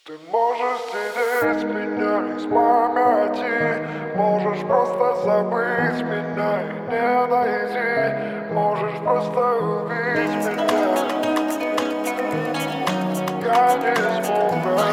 Ты можешь стереть меня из памяти, можешь просто забыть меня и не найти, можешь просто убить меня. Я не смог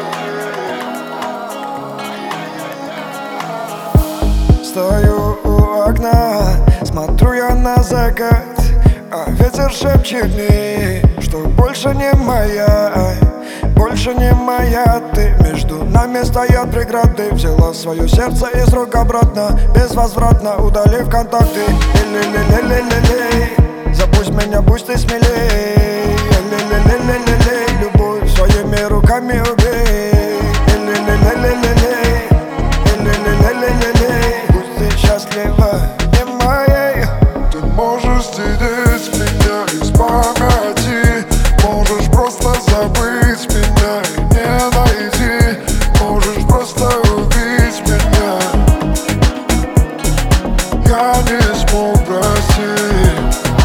простить. Стою у окна, смотрю я на закат, а ветер шепчет мне, что больше не моя. Больше не моя ты. Между нами стоят преграды. Взяла свое сердце из рук обратно, безвозвратно удалив контакты. Ле-ле-ле-ле-ле-ле, забудь меня, будь ты смелей. Ле-ле-ле-ле-ле-ле, любовь своими руками убей. Ле-ле-ле-ле-ле-ле, ле-ле-ле-ле-ле, будь ты счастлива, не моей. Ты можешь стереть меня из памяти, можешь просто забыть меня и не найти, можешь просто убить меня. Я не смог простить.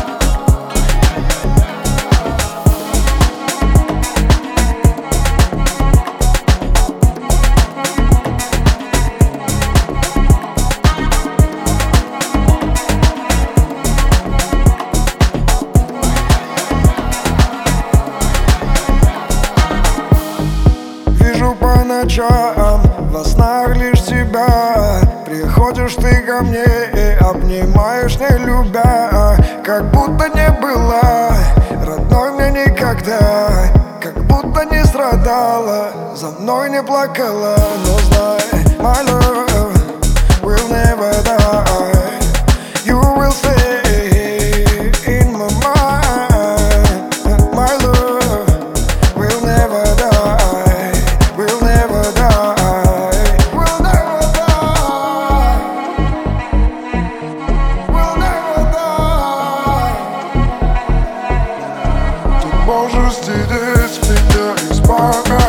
Вижу по ночам, во снах лишь тебя. Приходишь ты ко мне и обнимаешь, не любя, как будто не была родной мне никогда, как будто не страдала, за мной не плакала. Но знай, my love will never die. You will stay in my mind. My love will never die. We'll never die. We'll never die. We'll never die. Ты можешь стереть меня из памяти,